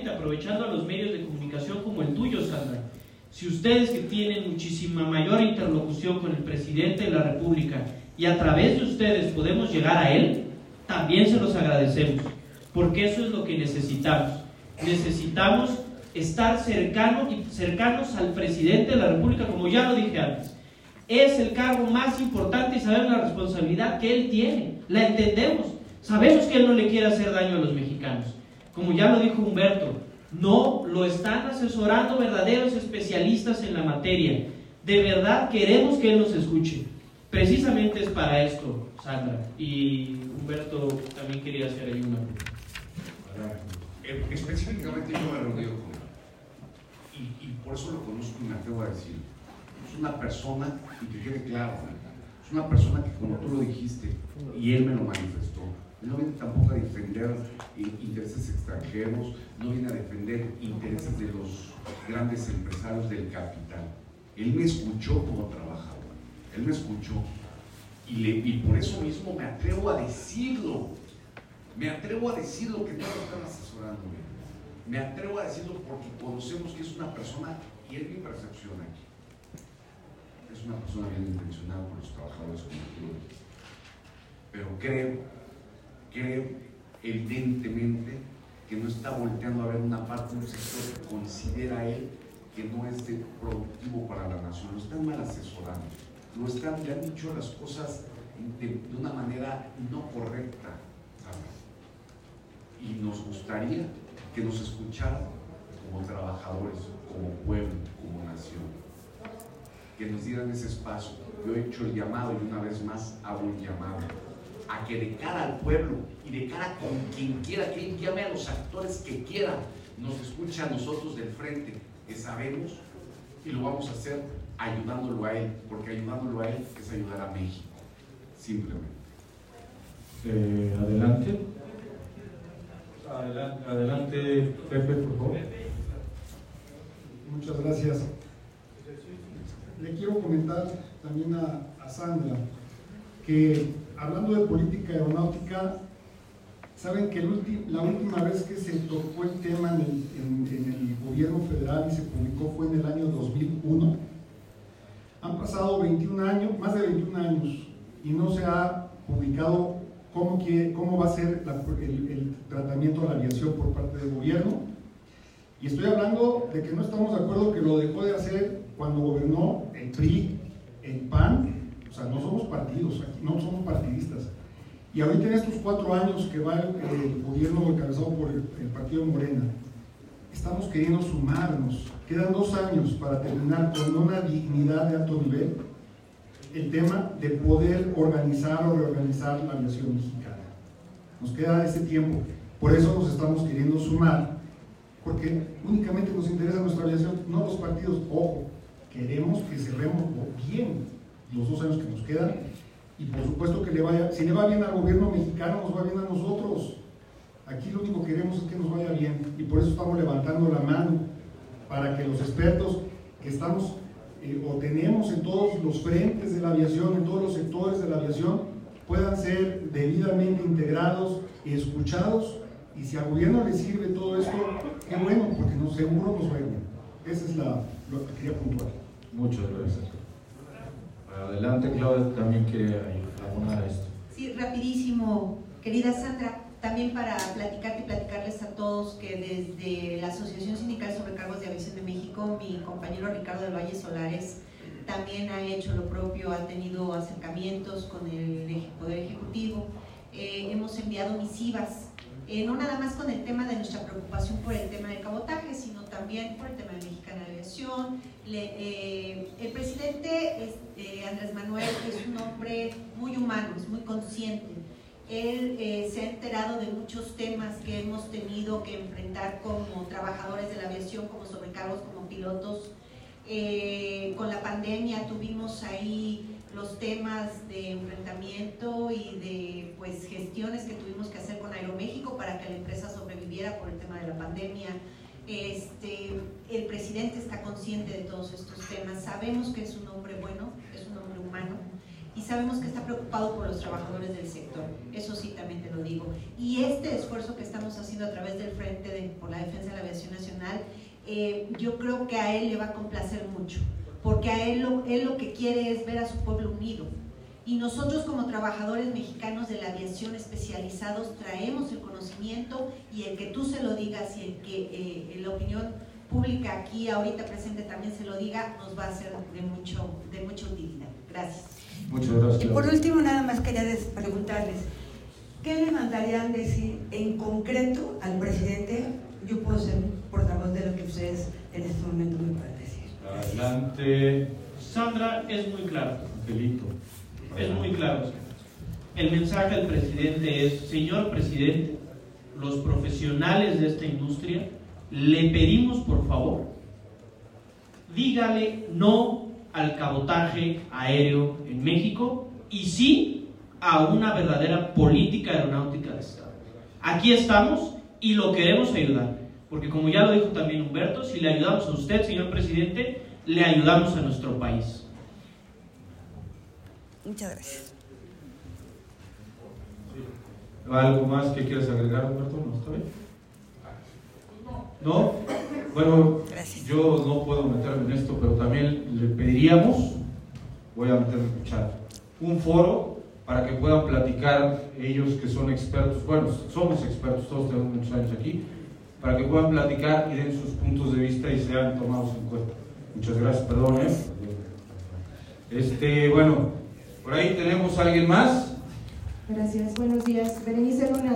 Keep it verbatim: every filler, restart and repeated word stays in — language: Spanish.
directamente, aprovechando a los medios de comunicación como el tuyo, Sandra. Si ustedes, que tienen muchísima mayor interlocución con el presidente de la República, y a través de ustedes podemos llegar a él, también se los agradecemos, porque eso es lo que necesitamos. Necesitamos estar cercano y cercanos al presidente de la República, como ya lo dije antes. Es el cargo más importante y sabemos la responsabilidad que él tiene, la entendemos, sabemos que él no le quiere hacer daño a los mexicanos. Como ya lo dijo Humberto, no lo están asesorando verdaderos especialistas en la materia. De verdad queremos que él nos escuche. Precisamente es para esto, Sandra. Y Humberto también quería hacer ahí una pregunta. Específicamente yo me he reunido con él. Y, y por eso lo conozco y me atrevo a decir. Es una persona, y que quede claro, es una persona que, como tú lo dijiste, y él me lo manifestó, no viene tampoco a defender intereses extranjeros, no viene a defender intereses de los grandes empresarios del capital. Él me escuchó como trabajador, él me escuchó, y, le, y por eso mismo me atrevo a decirlo, me atrevo a decir lo que no lo están asesorando bien. Me atrevo a decirlo porque conocemos que es una persona, y es mi percepción aquí, es una persona bien intencionada por los trabajadores como tú lo dijiste. Pero creo, creo evidentemente que no está volteando a ver una parte, un sector que considera él que no es de productivo para la nación. Lo están mal asesorando, lo están, le han dicho las cosas de, de una manera no correcta, ¿sabes? Y nos gustaría que nos escucharan como trabajadores, como pueblo, como nación, que nos dieran ese espacio. Yo he hecho el llamado y una vez más hago un llamado a que de cara al pueblo y de cara con quien quiera, que él llame a los actores que quiera, nos escuche a nosotros del frente, que sabemos, y lo vamos a hacer ayudándolo a él, porque ayudándolo a él es ayudar a México, simplemente. Eh, adelante. Adelante, adelante, Pepe, por favor. Muchas gracias. Le quiero comentar también a, a Sandra que, hablando de política aeronáutica, saben que el ulti, la última vez que se tocó el tema en el, en, en el gobierno federal y se publicó fue en el año dos mil uno. Han pasado veintiún años, más de veintiún años, y no se ha publicado cómo, quiere, cómo va a ser la, el, el tratamiento de la aviación por parte del gobierno. Y estoy hablando de que no estamos de acuerdo que lo dejó de hacer cuando gobernó el P R I, el P A N. O sea, no somos partidos, aquí no somos partidistas. Y ahorita en estos cuatro años que va el, el gobierno encabezado por el, el partido Morena, estamos queriendo sumarnos. Quedan dos años para terminar con una dignidad de alto nivel el tema de poder organizar o reorganizar la aviación mexicana. Nos queda ese tiempo, por eso nos estamos queriendo sumar, porque únicamente nos interesa nuestra aviación, no los partidos. Ojo, queremos que cerremos bien los dos años que nos quedan, y por supuesto que le vaya, si le va bien al gobierno mexicano, nos va bien a nosotros. Aquí lo único que queremos es que nos vaya bien, y por eso estamos levantando la mano, para que los expertos que estamos eh, o tenemos en todos los frentes de la aviación, en todos los sectores de la aviación, puedan ser debidamente integrados y escuchados, y si al gobierno le sirve todo esto, qué bueno, porque no, seguro nos va a ir bien. Esa es la, lo que quería puntuar. Muchas gracias. Adelante, Claudia, también quiere abonar a esto. Sí, rapidísimo, querida Sandra, también para platicarte y platicarles a todos que desde la Asociación Sindical Sobrecargos de Aviación de México, mi compañero Ricardo del Valle Solares también ha hecho lo propio, ha tenido acercamientos con el Poder Ejecutivo, eh, hemos enviado misivas, eh, no nada más con el tema de nuestra preocupación por el tema del cabotaje, sino también por el tema de Mexicana de Aviación. Le, eh, el presidente es, eh, Andrés Manuel es un hombre muy humano, es muy consciente. Él eh, se ha enterado de muchos temas que hemos tenido que enfrentar como trabajadores de la aviación, como sobrecargos, como pilotos. Eh, con la pandemia tuvimos ahí los temas de enfrentamiento y de pues, gestiones que tuvimos que hacer con Aeroméxico para que la empresa sobreviviera por el tema de la pandemia. Este, el presidente está consciente de todos estos temas, sabemos que es un hombre bueno, es un hombre humano, y sabemos que está preocupado por los trabajadores del sector, eso sí también te lo digo. Y este esfuerzo que estamos haciendo a través del Frente de, por la Defensa de la Aviación eh, yo creo que a él le va a complacer mucho, porque a él lo, él lo que quiere es ver a su pueblo unido. Y nosotros como trabajadores mexicanos de la aviación especializados traemos el conocimiento, y el que tú se lo digas y el que eh, la opinión pública aquí ahorita presente también se lo diga, nos va a ser de, mucho, de mucha utilidad. Gracias. Muchas gracias. Y por último, nada más quería preguntarles, ¿qué le mandarían decir en concreto al presidente? Yo puedo ser portavoz de lo que ustedes en este momento me pueden decir. Adelante. Sandra, es muy claro. Angelito. Es muy claro. El mensaje del presidente es: señor presidente, los profesionales de esta industria, le pedimos por favor, dígale no al cabotaje aéreo en México y sí a una verdadera política aeronáutica de Estado. Aquí estamos y lo queremos ayudar, porque como ya lo dijo también Humberto, si le ayudamos a usted, señor presidente, le ayudamos a nuestro país. Muchas gracias. ¿Algo más que quieras agregar, Humberto? ¿No está bien? ¿No? Bueno, Gracias. yo no puedo meterme en esto, pero también le pediríamos, voy a meterme a escuchar, un foro para que puedan platicar ellos que son expertos, bueno, somos expertos, todos tenemos muchos años aquí, para que puedan platicar y den sus puntos de vista y sean tomados en cuenta. Muchas gracias, perdón, ¿eh? Este, bueno, por ahí tenemos a alguien más. Gracias, buenos días. Berenice Luna.